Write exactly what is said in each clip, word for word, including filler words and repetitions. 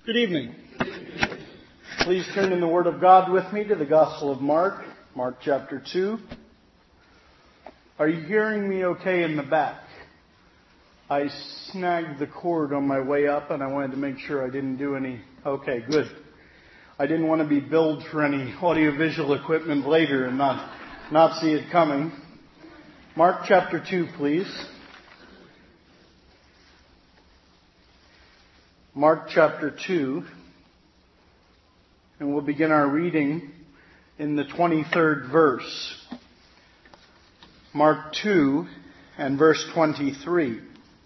Good evening. Please turn in the Word of God with me to the Gospel of Mark, Mark chapter two. Are you hearing me okay in the back? I snagged the cord on my way up and I wanted to make sure I didn't do any... Okay, good. I didn't want to be billed for any audiovisual equipment later and not, not see it coming. Mark chapter two, please. Mark chapter two, and we'll begin our reading in the twenty-third verse. Mark two and verse twenty-three.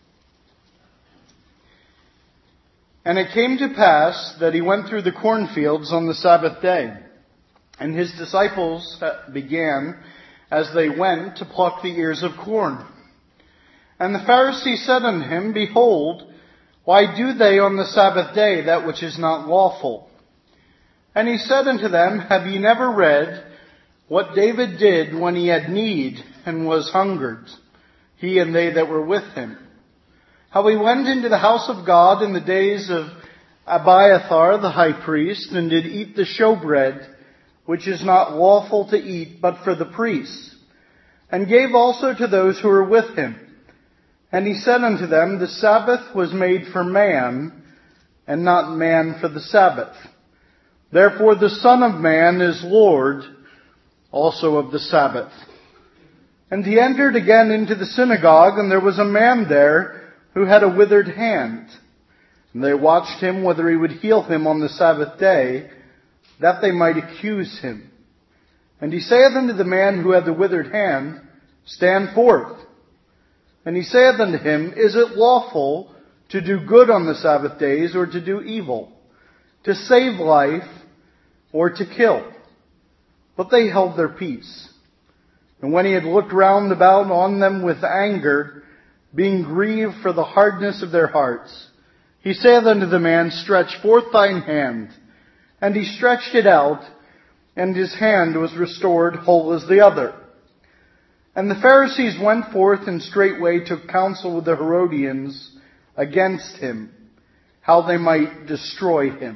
And it came to pass that he went through the cornfields on the Sabbath day, and his disciples began, as they went, to pluck the ears of corn. And the Pharisees said unto him, Behold, why do they on the Sabbath day that which is not lawful? And he said unto them, Have ye never read what David did when he had need and was hungered, he and they that were with him? How he went into the house of God in the days of Abiathar the high priest, and did eat the showbread, which is not lawful to eat but for the priests, and gave also to those who were with him. And he said unto them, The Sabbath was made for man, and not man for the Sabbath. Therefore the Son of Man is Lord also of the Sabbath. And he entered again into the synagogue, and there was a man there who had a withered hand. And they watched him whether he would heal him on the Sabbath day, that they might accuse him. And he saith unto the man who had the withered hand, Stand forth. And he saith unto him, Is it lawful to do good on the Sabbath days, or to do evil, to save life, or to kill? But they held their peace. And when he had looked round about on them with anger, being grieved for the hardness of their hearts, he saith unto the man, Stretch forth thine hand. And he stretched it out, and his hand was restored whole as the other. And the Pharisees went forth and straightway took counsel with the Herodians against him, how they might destroy him.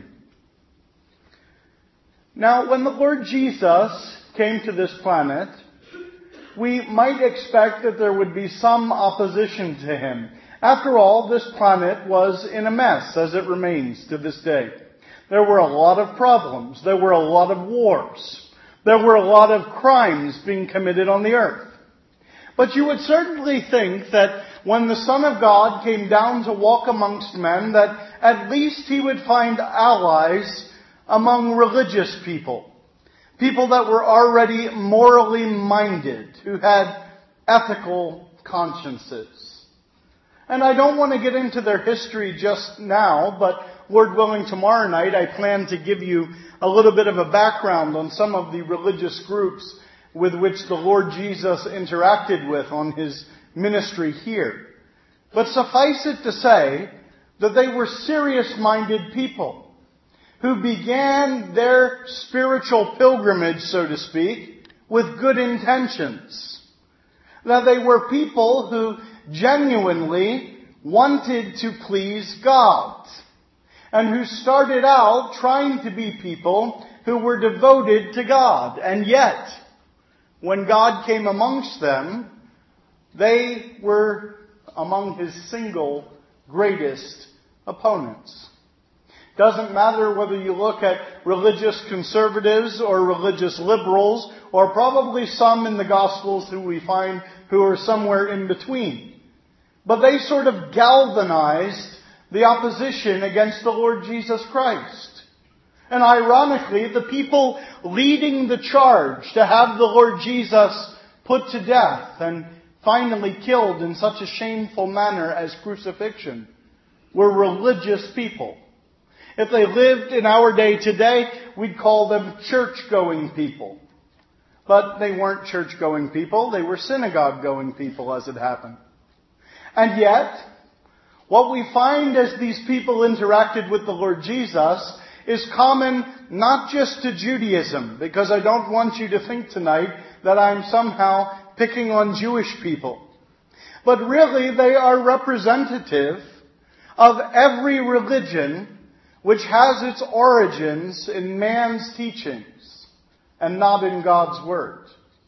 Now, when the Lord Jesus came to this planet, we might expect that there would be some opposition to him. After all, this planet was in a mess, as it remains to this day. There were a lot of problems. There were a lot of wars. There were a lot of crimes being committed on the earth. But you would certainly think that when the Son of God came down to walk amongst men, that at least he would find allies among religious people. People that were already morally minded, who had ethical consciences. And I don't want to get into their history just now, but Lord willing, tomorrow night I plan to give you a little bit of a background on some of the religious groups with which the Lord Jesus interacted with on his ministry here. But suffice it to say that they were serious-minded people who began their spiritual pilgrimage, so to speak, with good intentions. That they were people who genuinely wanted to please God, and who started out trying to be people who were devoted to God. And yet, when God came amongst them, they were among his single greatest opponents. Doesn't matter whether you look at religious conservatives or religious liberals, or probably some in the Gospels who we find who are somewhere in between. But they sort of galvanized the opposition against the Lord Jesus Christ. And ironically, the people leading the charge to have the Lord Jesus put to death and finally killed in such a shameful manner as crucifixion were religious people. If they lived in our day today, we'd call them church-going people. But they weren't church-going people, they were synagogue-going people, as it happened. And yet, what we find as these people interacted with the Lord Jesus is common not just to Judaism, because I don't want you to think tonight that I'm somehow picking on Jewish people. But really they are representative of every religion which has its origins in man's teachings and not in God's Word.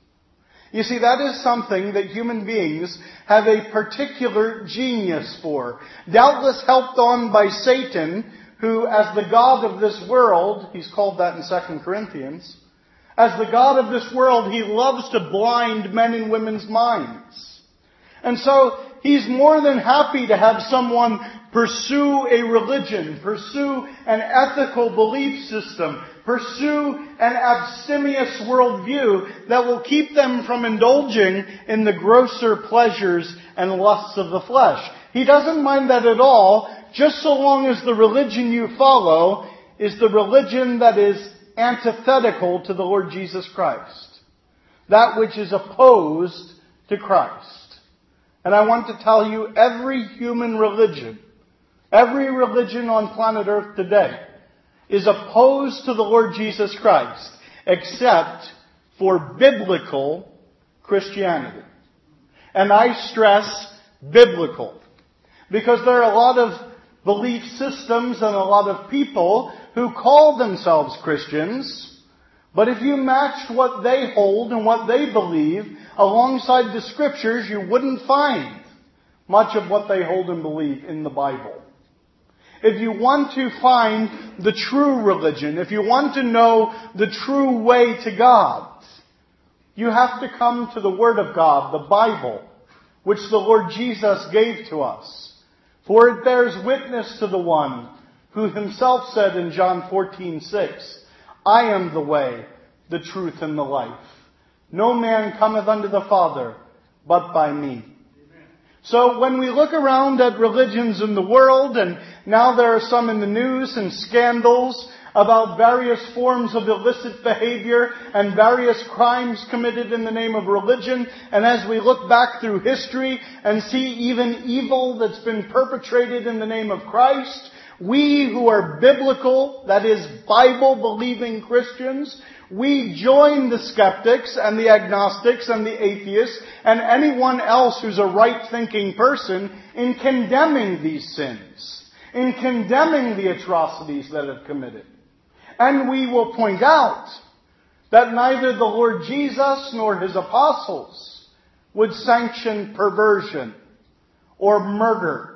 You see, that is something that human beings have a particular genius for. Doubtless helped on by Satan, who, as the god of this world, he's called that in Second Corinthians, as the god of this world, he loves to blind men and women's minds. And so, he's more than happy to have someone pursue a religion, pursue an ethical belief system, pursue an abstemious worldview that will keep them from indulging in the grosser pleasures and lusts of the flesh. He doesn't mind that at all, just so long as the religion you follow is the religion that is antithetical to the Lord Jesus Christ. That which is opposed to Christ. And I want to tell you, every human religion, every religion on planet Earth today is opposed to the Lord Jesus Christ, except for biblical Christianity. And I stress biblical, because there are a lot of belief systems and a lot of people who call themselves Christians, but if you matched what they hold and what they believe alongside the Scriptures, you wouldn't find much of what they hold and believe in the Bible. If you want to find the true religion, if you want to know the true way to God, you have to come to the Word of God, the Bible, which the Lord Jesus gave to us. For it bears witness to the one who himself said in John fourteen six, I am the way, the truth, and the life. No man cometh unto the Father but by me. Amen. So when we look around at religions in the world, and now there are some in the news and scandals about various forms of illicit behavior and various crimes committed in the name of religion, and as we look back through history and see even evil that's been perpetrated in the name of Christ, we who are biblical, that is, Bible-believing Christians, we join the skeptics and the agnostics and the atheists and anyone else who's a right-thinking person in condemning these sins, in condemning the atrocities that have committed. And we will point out that neither the Lord Jesus nor His apostles would sanction perversion or murder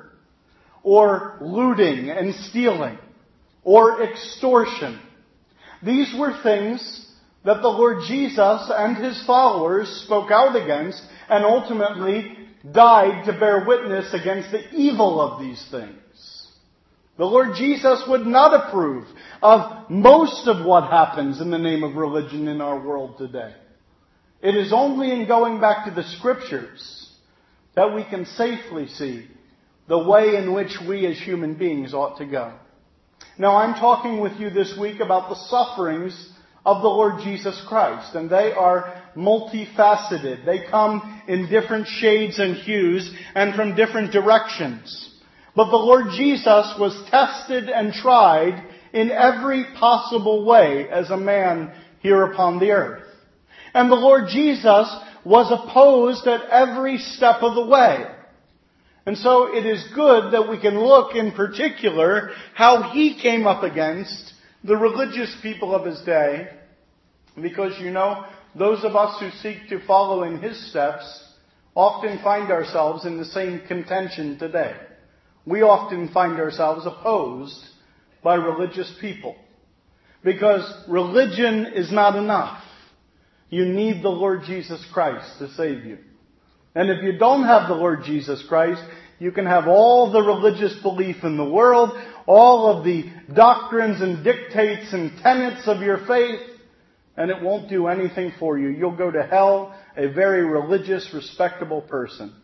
or looting and stealing, or extortion. These were things that the Lord Jesus and His followers spoke out against and ultimately died to bear witness against the evil of these things. The Lord Jesus would not approve of most of what happens in the name of religion in our world today. It is only in going back to the Scriptures that we can safely see the way in which we as human beings ought to go. Now, I'm talking with you this week about the sufferings of the Lord Jesus Christ, and they are multifaceted. They come in different shades and hues and from different directions. But the Lord Jesus was tested and tried in every possible way as a man here upon the earth. And the Lord Jesus was opposed at every step of the way. And so it is good that we can look in particular how He came up against the religious people of His day. Because, you know, those of us who seek to follow in His steps often find ourselves in the same contention today. We often find ourselves opposed by religious people. Because religion is not enough. You need the Lord Jesus Christ to save you. And if you don't have the Lord Jesus Christ, you can have all the religious belief in the world, all of the doctrines and dictates and tenets of your faith, and it won't do anything for you. You'll go to hell a very religious, respectable person.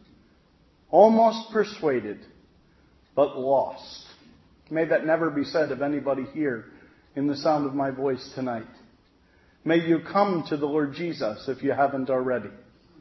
Almost persuaded, but lost. May that never be said of anybody here in the sound of my voice tonight. May you come to the Lord Jesus if you haven't already.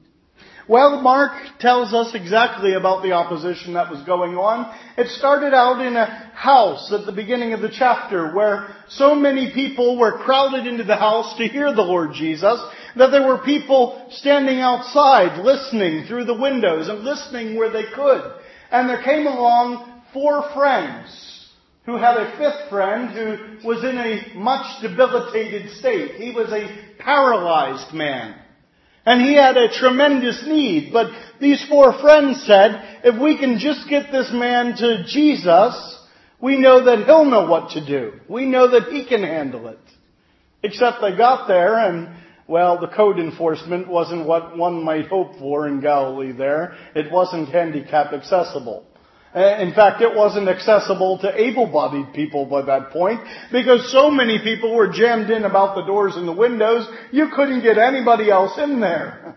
Well, Mark tells us exactly about the opposition that was going on. It started out in a house at the beginning of the chapter where so many people were crowded into the house to hear the Lord Jesus that there were people standing outside listening through the windows and listening where they could. And there came along four friends who had a fifth friend who was in a much debilitated state. He was a paralyzed man. And he had a tremendous need. But these four friends said, if we can just get this man to Jesus, we know that he'll know what to do. We know that he can handle it. Except they got there and, well, the code enforcement wasn't what one might hope for in Galilee there. It wasn't handicap accessible. In fact, it wasn't accessible to able-bodied people by that point because so many people were jammed in about the doors and the windows, you couldn't get anybody else in there.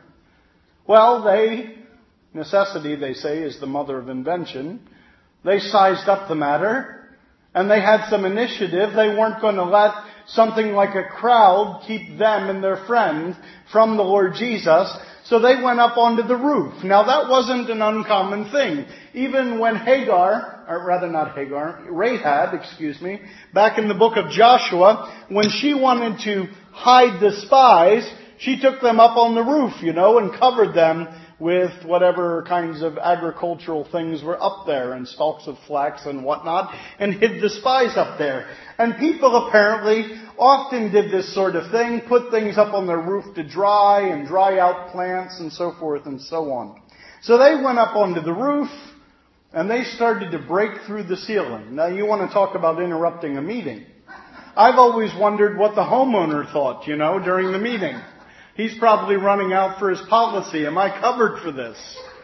Well, they, necessity, they say, is the mother of invention. They sized up the matter and they had some initiative. They weren't going to let something like a crowd keep them and their friend from the Lord Jesus. So they went up onto the roof. Now that wasn't an uncommon thing. Even when Hagar, or rather not Hagar, Rahab, excuse me, back in the book of Joshua, when she wanted to hide the spies, she took them up on the roof, you know, and covered them with whatever kinds of agricultural things were up there, and stalks of flax and whatnot, and hid the spies up there. And people apparently often did this sort of thing, put things up on their roof to dry, and dry out plants, and so forth and so on. So they went up onto the roof, and they started to break through the ceiling. Now you want to talk about interrupting a meeting. I've always wondered what the homeowner thought, you know, during the meeting. He's probably running out for his policy. Am I covered for this?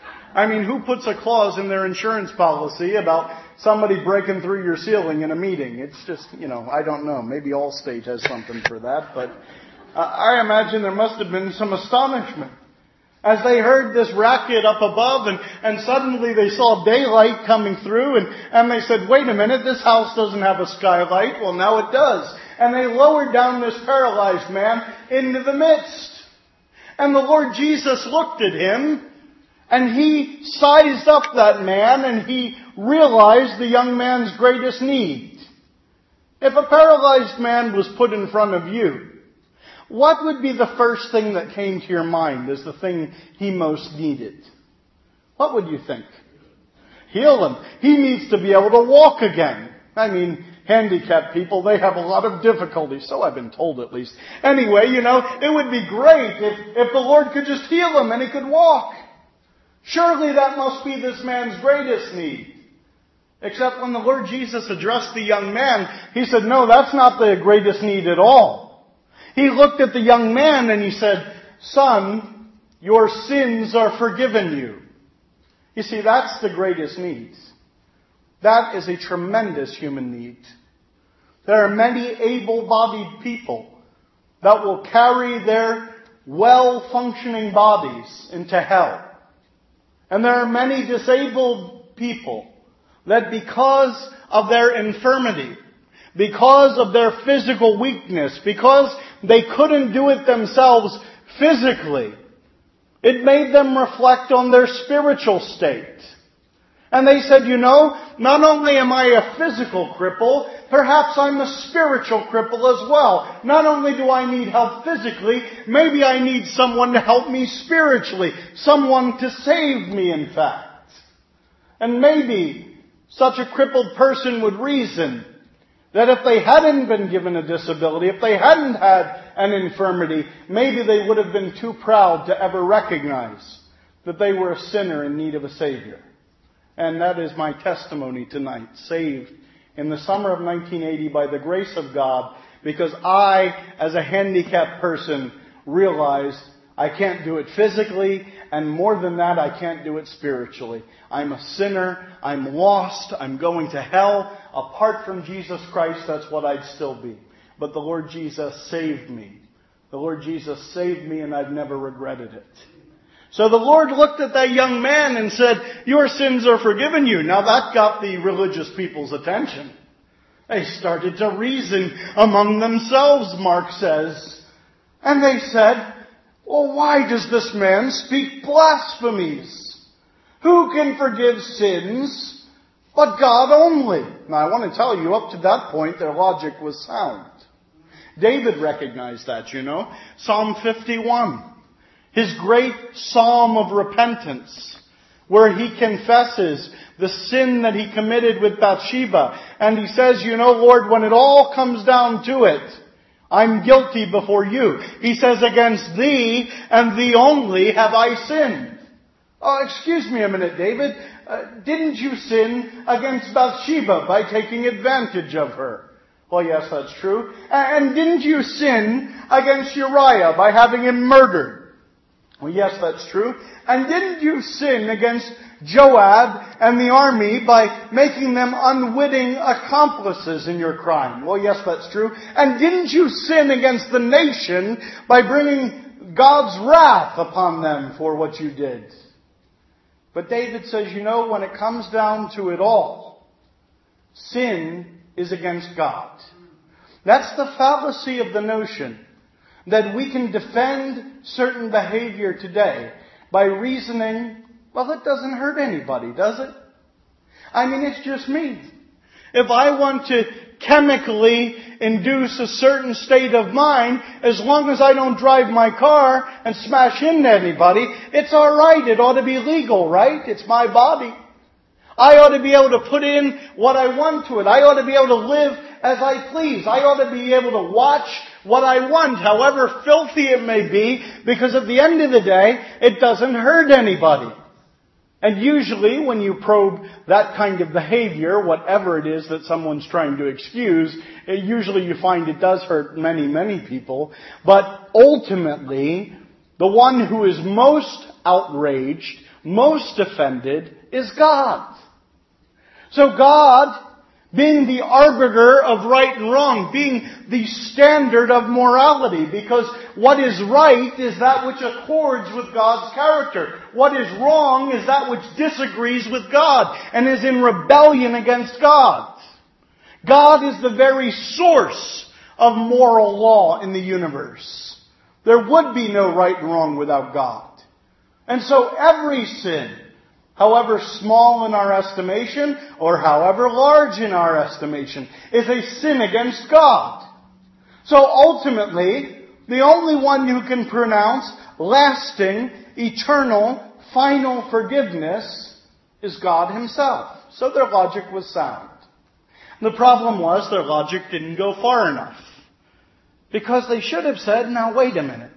I mean, who puts a clause in their insurance policy about somebody breaking through your ceiling in a meeting? It's just, you know, I don't know. Maybe Allstate has something for that. But uh, I imagine there must have been some astonishment as they heard this racket up above, and, and suddenly they saw daylight coming through, and, and they said, wait a minute, this house doesn't have a skylight. Well, now it does. And they lowered down this paralyzed man into the midst. And the Lord Jesus looked at him, and he sized up that man, and he realized the young man's greatest need. If a paralyzed man was put in front of you, what would be the first thing that came to your mind as the thing he most needed? What would you think? Heal him. He needs to be able to walk again. I mean, handicapped people, they have a lot of difficulty. So I've been told at least. Anyway, you know, it would be great if, if the Lord could just heal him and he could walk. Surely that must be this man's greatest need. Except when the Lord Jesus addressed the young man, he said, no, that's not the greatest need at all. He looked at the young man and he said, son, your sins are forgiven you. You see, that's the greatest need. That is a tremendous human need. There are many able-bodied people that will carry their well-functioning bodies into hell. And there are many disabled people that because of their infirmity, because of their physical weakness, because they couldn't do it themselves physically, it made them reflect on their spiritual state. And they said, you know, not only am I a physical cripple, perhaps I'm a spiritual cripple as well. Not only do I need help physically, maybe I need someone to help me spiritually. Someone to save me, in fact. And maybe such a crippled person would reason that if they hadn't been given a disability, if they hadn't had an infirmity, maybe they would have been too proud to ever recognize that they were a sinner in need of a Savior. And that is my testimony tonight, saved in the summer of nineteen eighty by the grace of God, because I, as a handicapped person, realized I can't do it physically, and more than that, I can't do it spiritually. I'm a sinner, I'm lost, I'm going to hell. Apart from Jesus Christ, that's what I'd still be. But the Lord Jesus saved me. The Lord Jesus saved me, and I've never regretted it. So the Lord looked at that young man and said, your sins are forgiven you. Now that got the religious people's attention. They started to reason among themselves, Mark says. And they said, well, why does this man speak blasphemies? Who can forgive sins but God only? Now I want to tell you, up to that point, their logic was sound. David recognized that, you know. Psalm fifty-one. His great psalm of repentance, where he confesses the sin that he committed with Bathsheba. And he says, you know, Lord, when it all comes down to it, I'm guilty before you. He says, against thee and thee only have I sinned. Oh, excuse me a minute, David. Uh, didn't you sin against Bathsheba by taking advantage of her? Well, yes, that's true. And didn't you sin against Uriah by having him murdered? Well, yes, that's true. And didn't you sin against Joab and the army by making them unwitting accomplices in your crime? Well, yes, that's true. And didn't you sin against the nation by bringing God's wrath upon them for what you did? But David says, you know, when it comes down to it all, sin is against God. That's the fallacy of the notion that we can defend certain behavior today by reasoning, well, it doesn't hurt anybody, does it? I mean, it's just me. If I want to chemically induce a certain state of mind, as long as I don't drive my car and smash into anybody, it's all right. It ought to be legal, right? It's my body. I ought to be able to put in what I want to it. I ought to be able to live as I please. I ought to be able to watch what I want, however filthy it may be, because at the end of the day, it doesn't hurt anybody. And usually when you probe that kind of behavior, whatever it is that someone's trying to excuse, usually you find it does hurt many, many people. But ultimately, the one who is most outraged, most offended, is God. So God, being the arbiter of right and wrong, being the standard of morality, because what is right is that which accords with God's character. What is wrong is that which disagrees with God and is in rebellion against God. God is the very source of moral law in the universe. There would be no right and wrong without God. And so every sin, however small in our estimation or however large in our estimation, is a sin against God. So ultimately, the only one who can pronounce lasting, eternal, final forgiveness is God Himself. So their logic was sound. The problem was their logic didn't go far enough. Because they should have said, now wait a minute.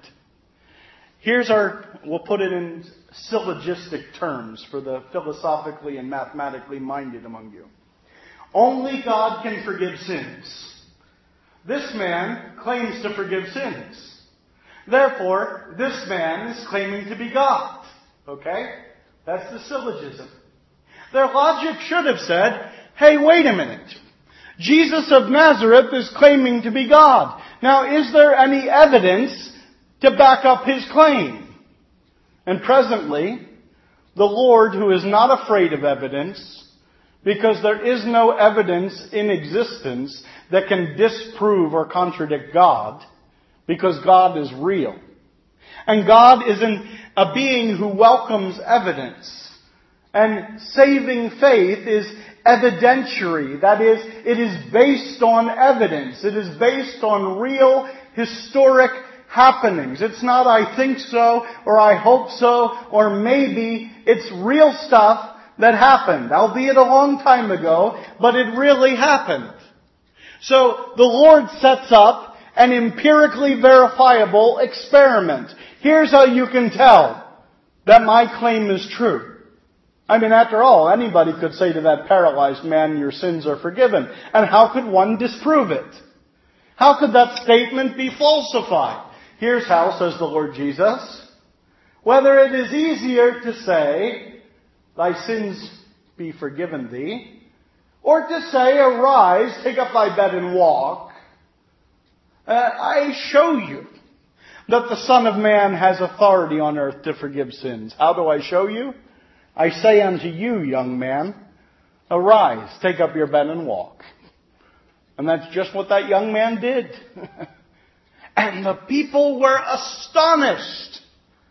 Here's our, we'll put it in syllogistic terms for the philosophically and mathematically minded among you. Only God can forgive sins. This man claims to forgive sins. Therefore, this man is claiming to be God. Okay? That's the syllogism. Their logic should have said, hey, wait a minute. Jesus of Nazareth is claiming to be God. Now, is there any evidence to back up his claim? And presently, the Lord, who is not afraid of evidence, because there is no evidence in existence that can disprove or contradict God, because God is real. And God is an, a being who welcomes evidence. And saving faith is evidentiary. That is, it is based on evidence. It is based on real, historic happenings. It's not I think so, or I hope so, or maybe. It's real stuff that happened, albeit a long time ago, but it really happened. So the Lord sets up an empirically verifiable experiment. Here's how you can tell that my claim is true. I mean, after all, anybody could say to that paralyzed man, your sins are forgiven. And how could one disprove it? How could that statement be falsified? Here's how, says the Lord Jesus. Whether it is easier to say, thy sins be forgiven thee, or to say, arise, take up thy bed and walk, uh, I show you that the Son of Man has authority on earth to forgive sins. How do I show you? I say unto you, young man, arise, take up your bed and walk. And that's just what that young man did. And the people were astonished.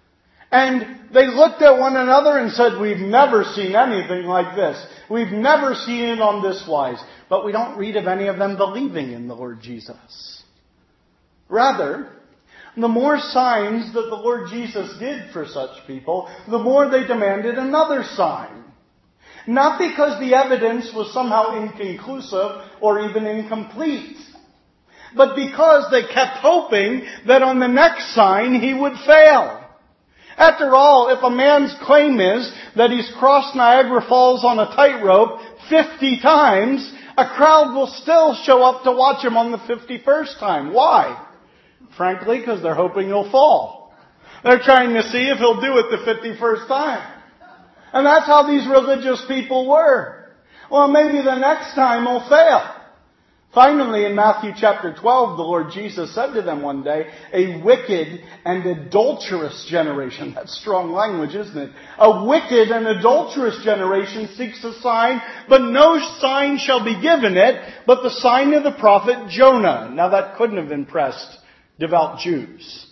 And they looked at one another and said, we've never seen anything like this. We've never seen it on this wise. But we don't read of any of them believing in the Lord Jesus. Rather, the more signs that the Lord Jesus did for such people, the more they demanded another sign. Not because the evidence was somehow inconclusive or even incomplete, but because they kept hoping that on the next sign he would fail. After all, if a man's claim is that he's crossed Niagara Falls on a tightrope fifty times, a crowd will still show up to watch him on the fifty-first time. Why? Frankly, because they're hoping he'll fall. They're trying to see if he'll do it the fifty-first time. And that's how these religious people were. Well, maybe the next time he'll fail. Finally, in Matthew chapter twelve, the Lord Jesus said to them one day, a wicked and adulterous generation. That's strong language, isn't it? A wicked and adulterous generation seeks a sign, but no sign shall be given it, but the sign of the prophet Jonah. Now that couldn't have impressed devout Jews.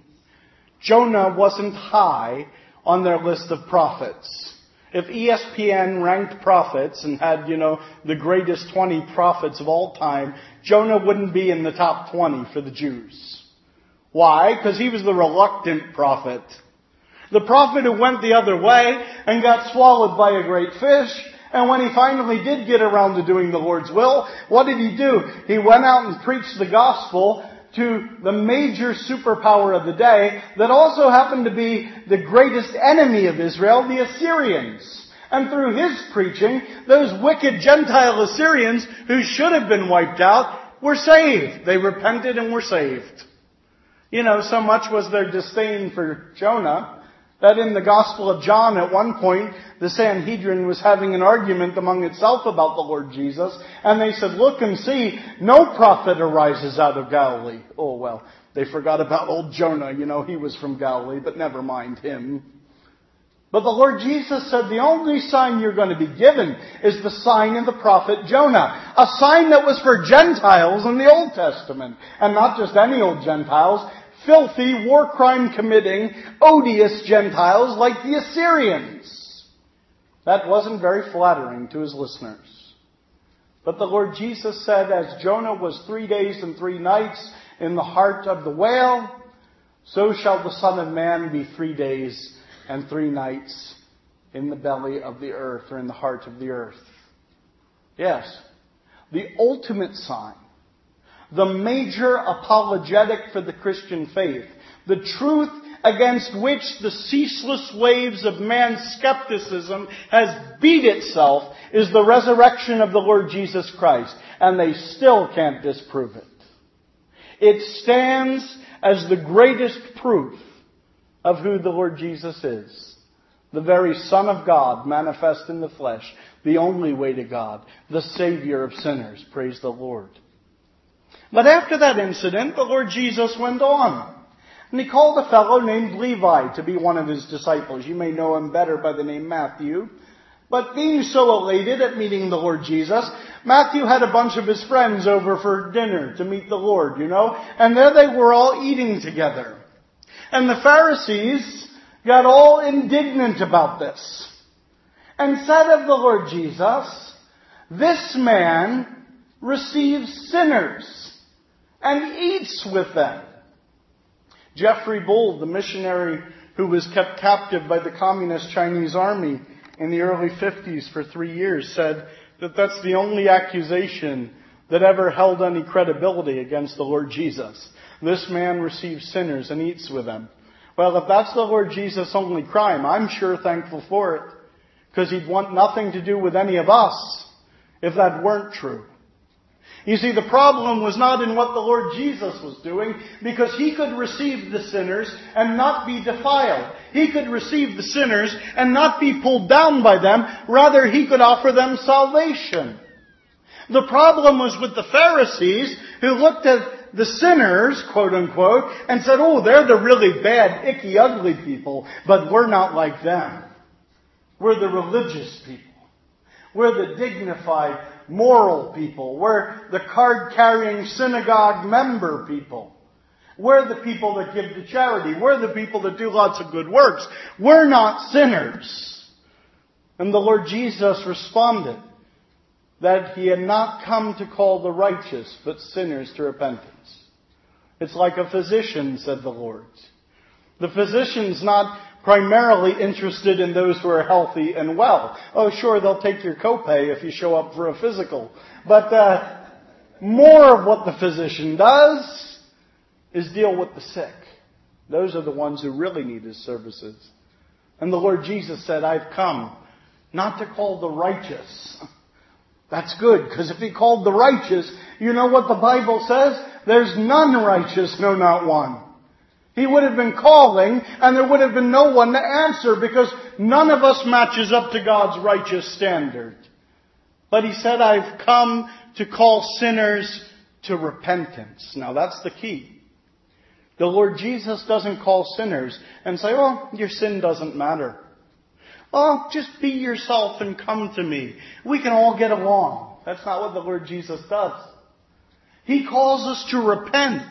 Jonah wasn't high on their list of prophets. If E S P N ranked prophets and had, you know, the greatest twenty prophets of all time, Jonah wouldn't be in the top twenty for the Jews. Why? Because he was the reluctant prophet. The prophet who went the other way and got swallowed by a great fish. And when he finally did get around to doing the Lord's will, what did he do? He went out and preached the gospel to the major superpower of the day that also happened to be the greatest enemy of Israel, the Assyrians. And through his preaching, those wicked Gentile Assyrians who should have been wiped out were saved. They repented and were saved. You know, so much was their disdain for Jonah that in the Gospel of John at one point, the Sanhedrin was having an argument among itself about the Lord Jesus. And they said, look and see, no prophet arises out of Galilee. Oh, well, they forgot about old Jonah. You know, he was from Galilee, but never mind him. But the Lord Jesus said the only sign you're going to be given is the sign of the prophet Jonah. A sign that was for Gentiles in the Old Testament. And not just any old Gentiles. Filthy, war crime committing, odious Gentiles like the Assyrians. That wasn't very flattering to his listeners. But the Lord Jesus said, as Jonah was three days and three nights in the heart of the whale, so shall the Son of Man be three days and three nights in the belly of the earth, or in the heart of the earth. Yes, the ultimate sign. The major apologetic for the Christian faith. The truth against which the ceaseless waves of man's skepticism has beat itself is the resurrection of the Lord Jesus Christ. And they still can't disprove it. It stands as the greatest proof of who the Lord Jesus is. The very Son of God manifest in the flesh. The only way to God. The Savior of sinners. Praise the Lord. But after that incident, the Lord Jesus went on. And he called a fellow named Levi to be one of his disciples. You may know him better by the name Matthew. But being so elated at meeting the Lord Jesus, Matthew had a bunch of his friends over for dinner to meet the Lord, you know. And there they were all eating together. And the Pharisees got all indignant about this. And said of the Lord Jesus, this man receives sinners and eats with them. Jeffrey Bull, the missionary who was kept captive by the communist Chinese army in the early fifties for three years, said that that's the only accusation that ever held any credibility against the Lord Jesus. This man receives sinners and eats with them. Well, if that's the Lord Jesus' only crime, I'm sure thankful for it, because he'd want nothing to do with any of us if that weren't true. You see, the problem was not in what the Lord Jesus was doing, because he could receive the sinners and not be defiled. He could receive the sinners and not be pulled down by them. Rather, he could offer them salvation. The problem was with the Pharisees, who looked at the sinners, quote unquote, and said, oh, they're the really bad, icky, ugly people, but we're not like them. We're the religious people. We're the dignified, moral people. We're the card-carrying synagogue member people. We're the people that give to charity. We're the people that do lots of good works. We're not sinners. And the Lord Jesus responded that he had not come to call the righteous, but sinners to repentance. It's like a physician, said the Lord. The physician's not primarily interested in those who are healthy and well. Oh, sure, they'll take your copay if you show up for a physical. But uh, more of what the physician does is deal with the sick. Those are the ones who really need His services. And the Lord Jesus said, I've come not to call the righteous. That's good, because if He called the righteous, you know what the Bible says? There's none righteous, no, not one. He would have been calling, and there would have been no one to answer, because none of us matches up to God's righteous standard. But He said, I've come to call sinners to repentance. Now that's the key. The Lord Jesus doesn't call sinners and say, oh, your sin doesn't matter. Oh, just be yourself and come to me. We can all get along. That's not what the Lord Jesus does. He calls us to repent.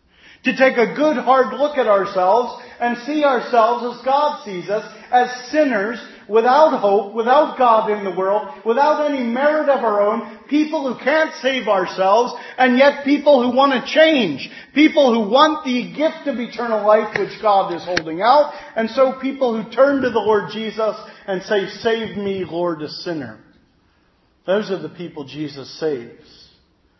To take a good hard look at ourselves and see ourselves as God sees us, as sinners, without hope, without God in the world, without any merit of our own, people who can't save ourselves, and yet people who want to change, people who want the gift of eternal life which God is holding out, and so people who turn to the Lord Jesus and say, save me, Lord, a sinner. Those are the people Jesus saves.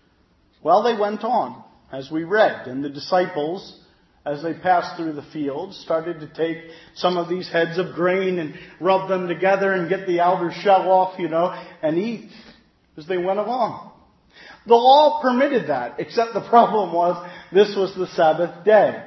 Well, they went on, as we read, and the disciples, as they passed through the fields, started to take some of these heads of grain and rub them together and get the outer shell off, you know, and eat as they went along. The law permitted that, except the problem was this was the Sabbath day.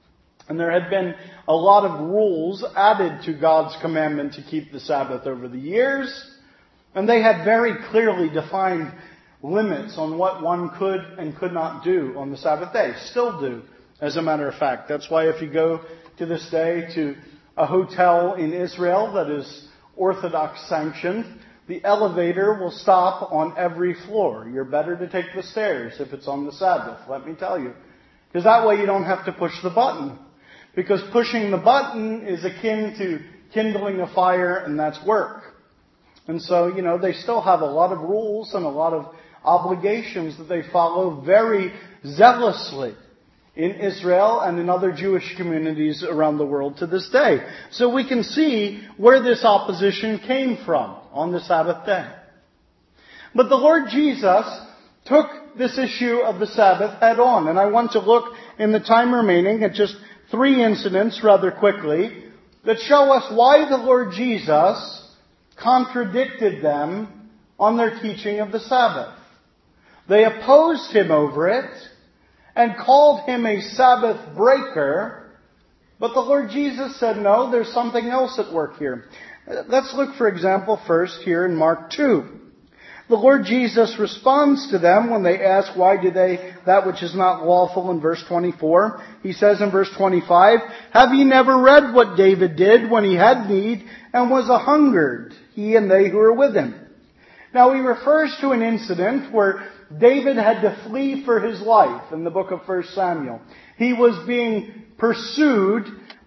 And there had been a lot of rules added to God's commandment to keep the Sabbath over the years, and they had very clearly defined limits on what one could and could not do on the Sabbath day. Still do, as a matter of fact. That's why if you go to this day to a hotel in Israel that is Orthodox sanctioned, the elevator will stop on every floor. You're better to take the stairs if it's on the Sabbath, let me tell you. Because that way you don't have to push the button. Because pushing the button is akin to kindling a fire, and that's work. And so, you know, they still have a lot of rules and a lot of obligations that they follow very zealously in Israel and in other Jewish communities around the world to this day. So we can see where this opposition came from on the Sabbath day. But the Lord Jesus took this issue of the Sabbath head on. And I want to look in the time remaining at just three incidents rather quickly that show us why the Lord Jesus contradicted them on their teaching of the Sabbath. They opposed Him over it and called Him a Sabbath breaker. But the Lord Jesus said, no, there's something else at work here. Let's look, for example, first here in Mark two. The Lord Jesus responds to them when they ask, why do they that which is not lawful in verse twenty-four? He says in verse twenty-five, have ye never read what David did when he had need and was a hungered, he and they who were with him? Now he refers to an incident where David had to flee for his life in the book of First Samuel. He was being pursued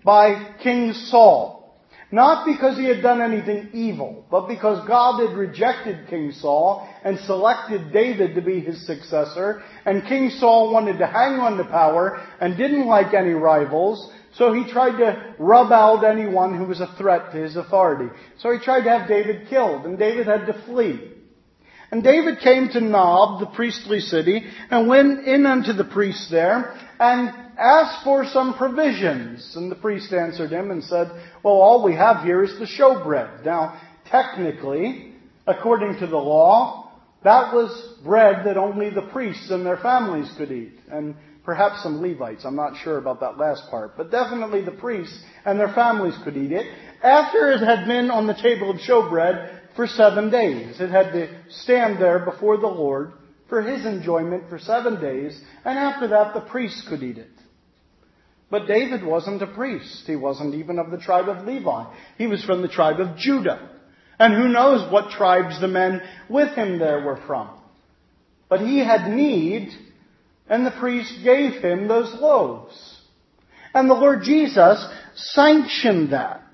by King Saul. Not because he had done anything evil, but because God had rejected King Saul and selected David to be his successor. And King Saul wanted to hang on to power and didn't like any rivals. So he tried to rub out anyone who was a threat to his authority. So he tried to have David killed, and David had to flee. And David came to Nob, the priestly city, and went in unto the priest there, and asked for some provisions. And the priest answered him and said, well, all we have here is the showbread. Now, technically, according to the law, that was bread that only the priests and their families could eat. And perhaps some Levites. I'm not sure about that last part. But definitely the priests and their families could eat it. After it had been on the table of showbread for seven days. It had to stand there before the Lord for His enjoyment for seven days. And after that, the priests could eat it. But David wasn't a priest. He wasn't even of the tribe of Levi. He was from the tribe of Judah. And who knows what tribes the men with him there were from. But he had need, and the priest gave him those loaves. And the Lord Jesus sanctioned that.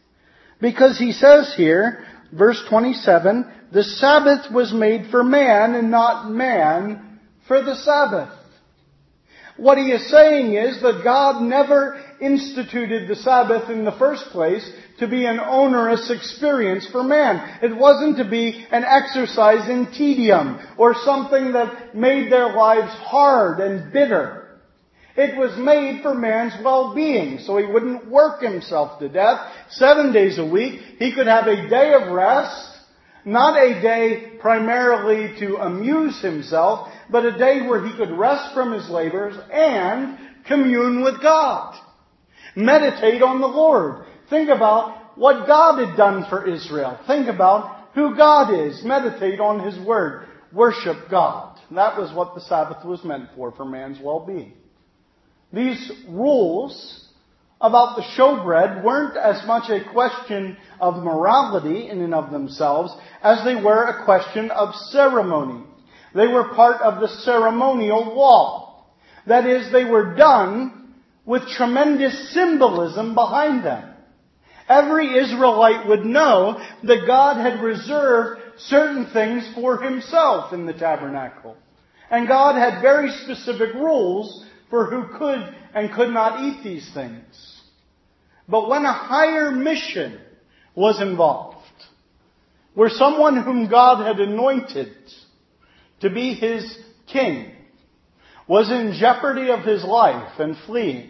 Because He says here, verse twenty-seven, the Sabbath was made for man and not man for the Sabbath. What he is saying is that God never instituted the Sabbath in the first place to be an onerous experience for man. It wasn't to be an exercise in tedium or something that made their lives hard and bitter. It was made for man's well-being, so he wouldn't work himself to death. Seven days a week, he could have a day of rest, not a day primarily to amuse himself, but a day where he could rest from his labors and commune with God. Meditate on the Lord. Think about what God had done for Israel. Think about who God is. Meditate on His Word. Worship God. That was what the Sabbath was meant for, for man's well-being. These rules about the showbread weren't as much a question of morality in and of themselves as they were a question of ceremony. They were part of the ceremonial law. That is, they were done with tremendous symbolism behind them. Every Israelite would know that God had reserved certain things for Himself in the tabernacle. And God had very specific rules for who could and could not eat these things. But when a higher mission was involved, where someone whom God had anointed to be His king was in jeopardy of his life and fleeing,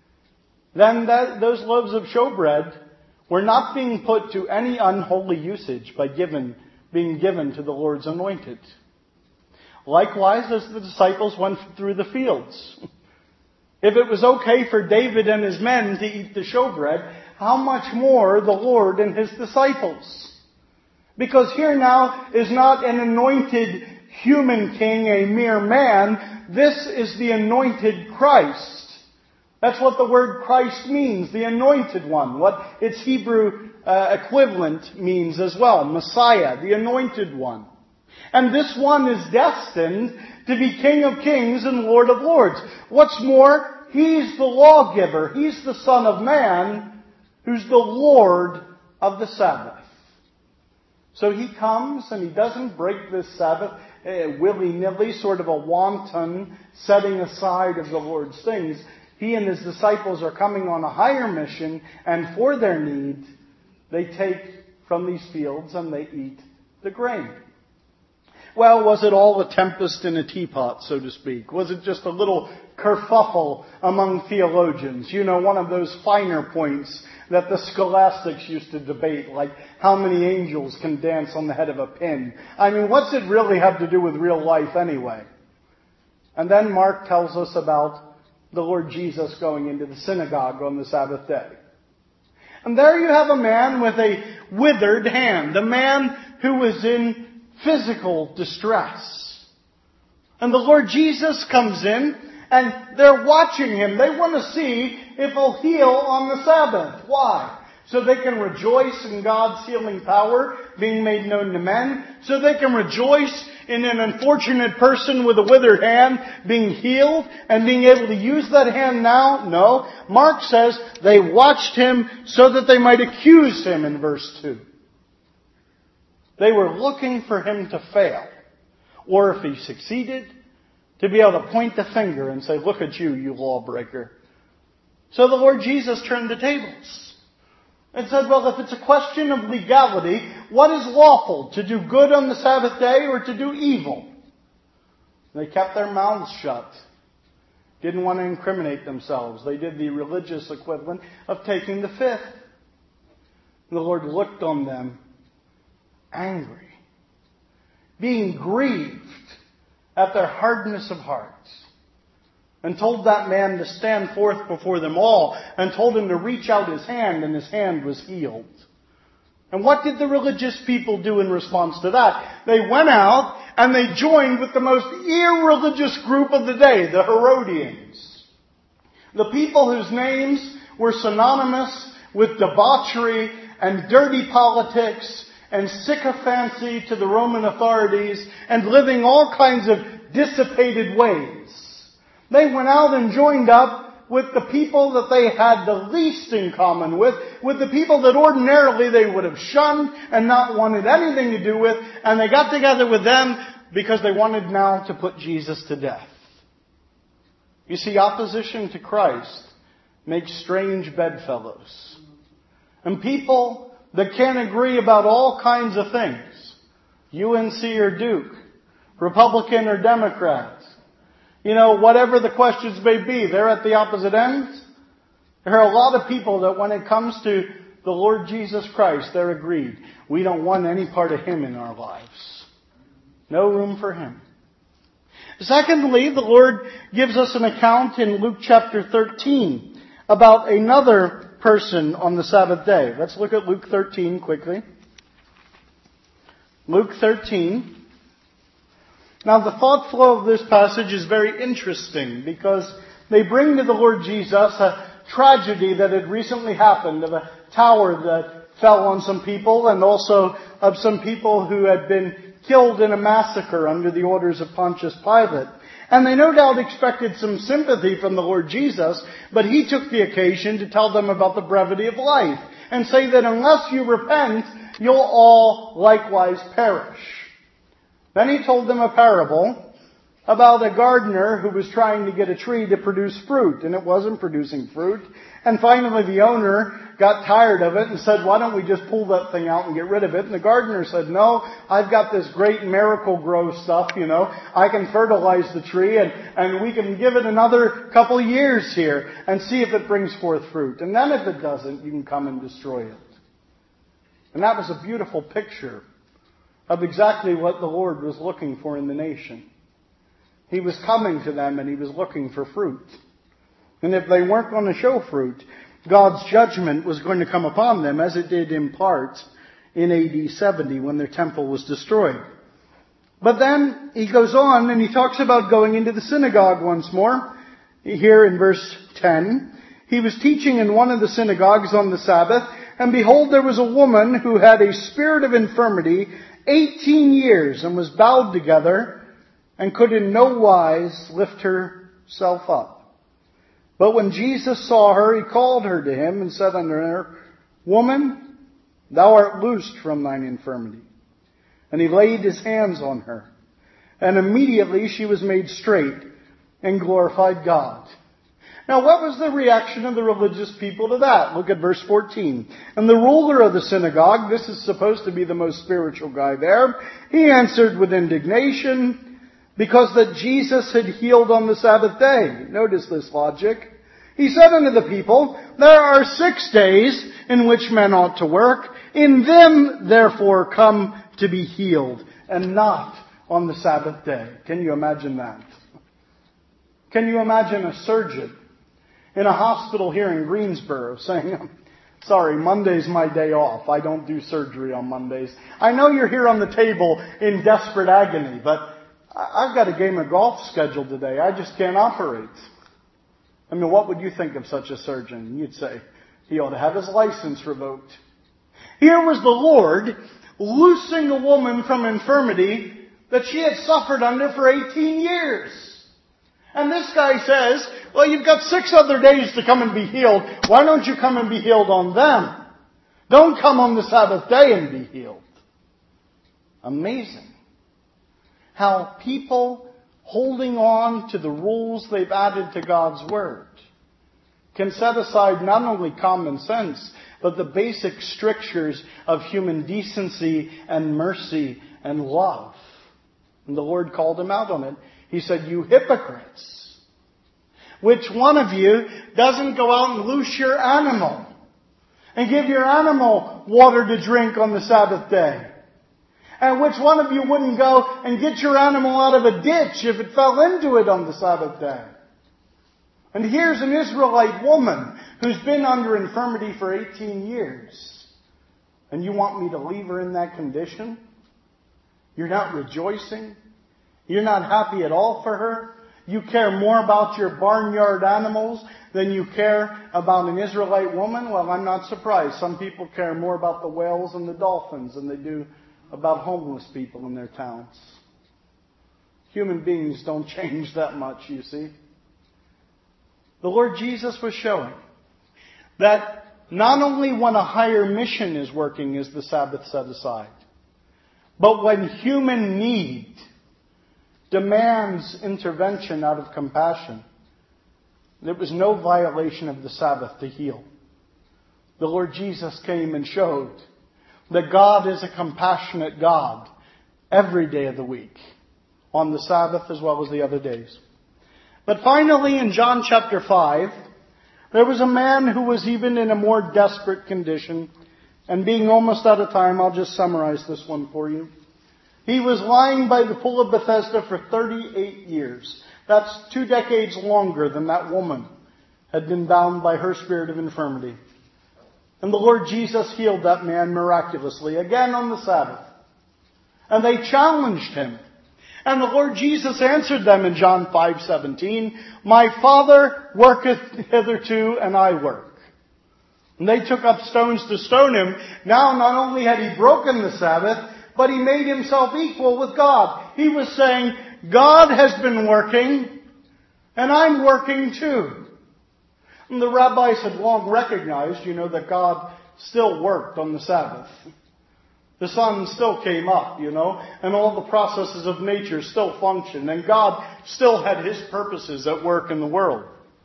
then that, those loaves of showbread were not being put to any unholy usage by given, being given to the Lord's anointed. Likewise, as the disciples went through the fields, if it was okay for David and his men to eat the showbread, how much more the Lord and His disciples? Because here now is not an anointed human king, a mere man. This is the anointed Christ. That's what the word Christ means, the anointed one. What its Hebrew uh, equivalent means as well, Messiah, the anointed one. And this one is destined to be King of Kings and Lord of Lords. What's more, He's the lawgiver. He's the Son of Man who's the Lord of the Sabbath. So He comes and He doesn't break this Sabbath uh, willy-nilly, sort of a wanton setting aside of the Lord's things. He and His disciples are coming on a higher mission, and for their need, they take from these fields and they eat the grain. Well, was it all a tempest in a teapot, so to speak? Was it just a little kerfuffle among theologians? You know, one of those finer points that the scholastics used to debate, like how many angels can dance on the head of a pin. I mean, what's it really have to do with real life anyway? And then Mark tells us about the Lord Jesus going into the synagogue on the Sabbath day. And there you have a man with a withered hand, a man who was in physical distress. And the Lord Jesus comes in, and they're watching Him. They want to see if He'll heal on the Sabbath. Why? So they can rejoice in God's healing power being made known to men. So they can rejoice in an unfortunate person with a withered hand being healed and being able to use that hand now. No. Mark says they watched Him so that they might accuse Him in verse two. They were looking for Him to fail. Or if He succeeded, to be able to point the finger and say, look at you, you lawbreaker. So the Lord Jesus turned the tables and said, well, if it's a question of legality, what is lawful? To do good on the Sabbath day or to do evil? They kept their mouths shut. Didn't want to incriminate themselves. They did the religious equivalent of taking the fifth. The Lord looked on them angry, being grieved at their hardness of heart, and told that man to stand forth before them all, and told him to reach out his hand, and his hand was healed. And what did the religious people do in response to that? They went out and they joined with the most irreligious group of the day, the Herodians. The people whose names were synonymous with debauchery and dirty politics and sycophancy to the Roman authorities and living all kinds of dissipated ways. They went out and joined up with the people that they had the least in common with, with the people that ordinarily they would have shunned and not wanted anything to do with, and they got together with them because they wanted now to put Jesus to death. You see, opposition to Christ make strange bedfellows. And people that can't agree about all kinds of things. U N C or Duke. Republican or Democrat. You know, whatever the questions may be, they're at the opposite ends. There are a lot of people that when it comes to the Lord Jesus Christ, they're agreed. We don't want any part of Him in our lives. No room for Him. Secondly, the Lord gives us an account in Luke chapter thirteen about another person on the Sabbath day. Let's look at Luke thirteen quickly. Luke thirteen. Now the thought flow of this passage is very interesting because they bring to the Lord Jesus a tragedy that had recently happened of a tower that fell on some people and also of some people who had been killed in a massacre under the orders of Pontius Pilate. And they no doubt expected some sympathy from the Lord Jesus, but He took the occasion to tell them about the brevity of life and say that unless you repent, you'll all likewise perish. Then He told them a parable about a gardener who was trying to get a tree to produce fruit, and it wasn't producing fruit. And finally the owner got tired of it and said, why don't we just pull that thing out and get rid of it? And the gardener said, no, I've got this great miracle grow stuff, you know. I can fertilize the tree and, and we can give it another couple of years here and see if it brings forth fruit. And then if it doesn't, you can come and destroy it. And that was a beautiful picture of exactly what the Lord was looking for in the nation. He was coming to them and He was looking for fruit. And if they weren't going to show fruit, God's judgment was going to come upon them, as it did in part in A D seventy when their temple was destroyed. But then He goes on and He talks about going into the synagogue once more. Here in verse ten, He was teaching in one of the synagogues on the Sabbath, and behold, there was a woman who had a spirit of infirmity eighteen years and was bowed together and could in no wise lift herself up. But when Jesus saw her, He called her to Him and said unto her, Woman, thou art loosed from thine infirmity. And He laid His hands on her. And immediately she was made straight and glorified God. Now what was the reaction of the religious people to that? Look at verse fourteen. And the ruler of the synagogue, this is supposed to be the most spiritual guy there, he answered with indignation, because that Jesus had healed on the Sabbath day. Notice this logic. He said unto the people, there are six days in which men ought to work. In them, therefore, come to be healed, and not on the Sabbath day. Can you imagine that? Can you imagine a surgeon in a hospital here in Greensboro saying, sorry, Monday's my day off. I don't do surgery on Mondays. I know you're here on the table in desperate agony, but I've got a game of golf scheduled today. I just can't operate. I mean, what would you think of such a surgeon? You'd say, he ought to have his license revoked. Here was the Lord loosing a woman from infirmity that she had suffered under for eighteen years. And this guy says, well, you've got six other days to come and be healed. Why don't you come and be healed on them? Don't come on the Sabbath day and be healed. Amazing. How people holding on to the rules they've added to God's Word can set aside not only common sense, but the basic strictures of human decency and mercy and love. And the Lord called him out on it. He said, you hypocrites! Which one of you doesn't go out and loose your animal and give your animal water to drink on the Sabbath day? And which one of you wouldn't go and get your animal out of a ditch if it fell into it on the Sabbath day? And here's an Israelite woman who's been under infirmity for eighteen years. And you want me to leave her in that condition? You're not rejoicing? You're not happy at all for her? You care more about your barnyard animals than you care about an Israelite woman? Well, I'm not surprised. Some people care more about the whales and the dolphins than they do about homeless people in their towns. Human beings don't change that much, you see. The Lord Jesus was showing that not only when a higher mission is working is the Sabbath set aside, but when human need demands intervention out of compassion, It was no violation of the Sabbath to heal. The Lord Jesus came and showed that God is a compassionate God every day of the week, on the Sabbath as well as the other days. But finally, in John chapter five, there was a man who was even in a more desperate condition. And being almost out of time, I'll just summarize this one for you. He was lying by the pool of Bethesda for thirty-eight years. That's two decades longer than that woman had been bound by her spirit of infirmity. And the Lord Jesus healed that man miraculously, again on the Sabbath. And they challenged him. And the Lord Jesus answered them in John five seventeen, "My Father worketh hitherto, and I work." And they took up stones to stone him. Now not only had he broken the Sabbath, but he made himself equal with God. He was saying, God has been working, and I'm working too. And the rabbis had long recognized, you know, that God still worked on the Sabbath. The sun still came up, you know, and all the processes of nature still functioned, and God still had His purposes at work in the world.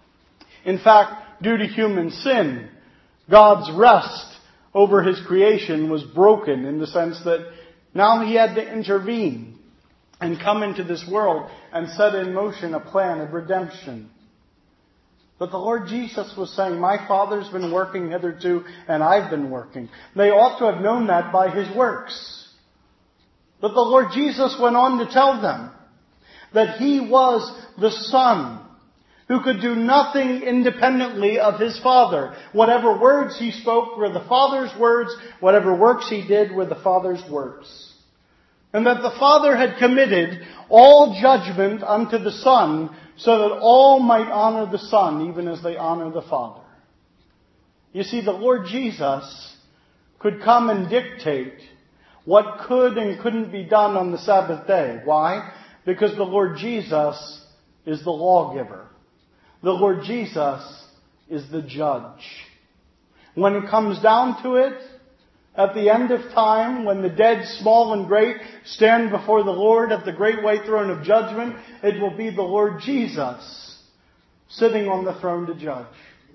In fact, due to human sin, God's rest over His creation was broken in the sense that now He had to intervene and come into this world and set in motion a plan of redemption. But the Lord Jesus was saying, my Father's been working hitherto, and I've been working. They ought to have known that by His works. But the Lord Jesus went on to tell them that He was the Son who could do nothing independently of His Father. Whatever words He spoke were the Father's words. Whatever works He did were the Father's works. And that the Father had committed all judgment unto the Son, so that all might honor the Son, even as they honor the Father. You see, the Lord Jesus could come and dictate what could and couldn't be done on the Sabbath day. Why? Because the Lord Jesus is the lawgiver. The Lord Jesus is the judge. When it comes down to it, at the end of time, when the dead, small and great, stand before the Lord at the great white throne of judgment, it will be the Lord Jesus sitting on the throne to judge.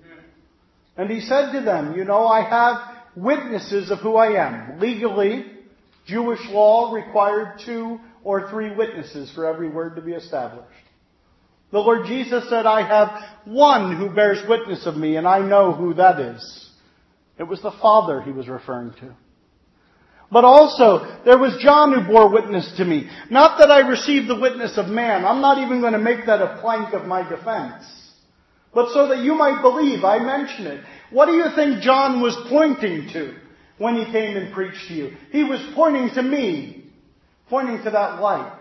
And He said to them, you know, I have witnesses of who I am. Legally, Jewish law required two or three witnesses for every word to be established. The Lord Jesus said, I have one who bears witness of me, and I know who that is. It was the Father He was referring to. But also, there was John who bore witness to me. Not that I received the witness of man. I'm not even going to make that a plank of my defense. But so that you might believe, I mention it. What do you think John was pointing to when he came and preached to you? He was pointing to me, pointing to that light.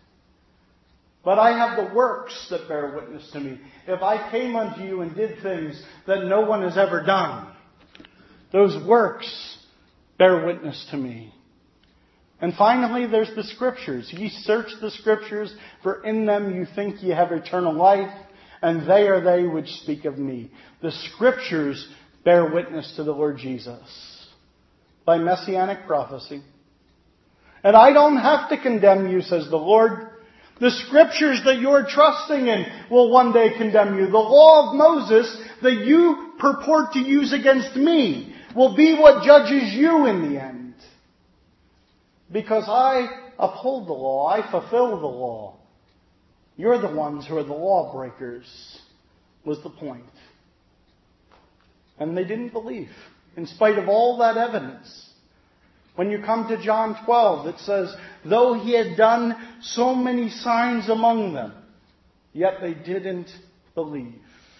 But I have the works that bear witness to me. If I came unto you and did things that no one has ever done, those works bear witness to me. And finally, there's the Scriptures. Ye search the Scriptures, for in them you think ye have eternal life, and they are they which speak of me. The Scriptures bear witness to the Lord Jesus by messianic prophecy. And I don't have to condemn you, says the Lord. The Scriptures that you're trusting in will one day condemn you. The law of Moses that you purport to use against me will be what judges you in the end. Because I uphold the law. I fulfill the law. You're the ones who are the lawbreakers, was the point. And they didn't believe, in spite of all that evidence. When you come to John twelve, it says, though He had done so many signs among them, yet they didn't believe.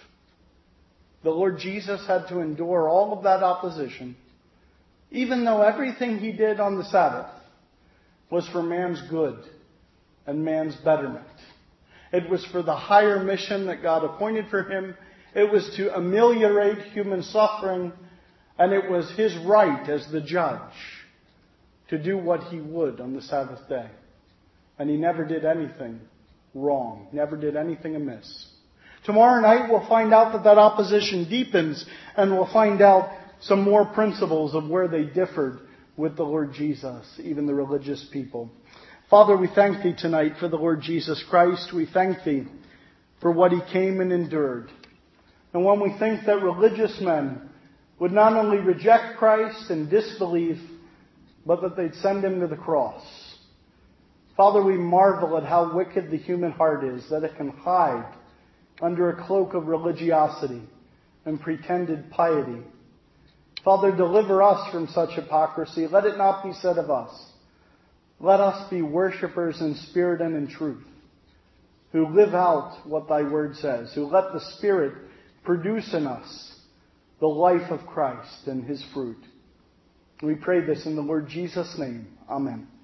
The Lord Jesus had to endure all of that opposition, even though everything He did on the Sabbath was for man's good and man's betterment. It was for the higher mission that God appointed for Him. It was to ameliorate human suffering, and it was His right as the judge to do what He would on the Sabbath day. And He never did anything wrong, never did anything amiss. Tomorrow night we'll find out that that opposition deepens, and we'll find out some more principles of where they differed with the Lord Jesus, even the religious people. Father, we thank Thee tonight for the Lord Jesus Christ. We thank Thee for what He came and endured. And when we think that religious men would not only reject Christ and disbelieve, but that they'd send him to the cross. Father, we marvel at how wicked the human heart is, that it can hide under a cloak of religiosity and pretended piety. Father, deliver us from such hypocrisy. Let it not be said of us. Let us be worshippers in spirit and in truth, who live out what thy word says, who let the Spirit produce in us the life of Christ and his fruit. We pray this in the Lord Jesus' name. Amen.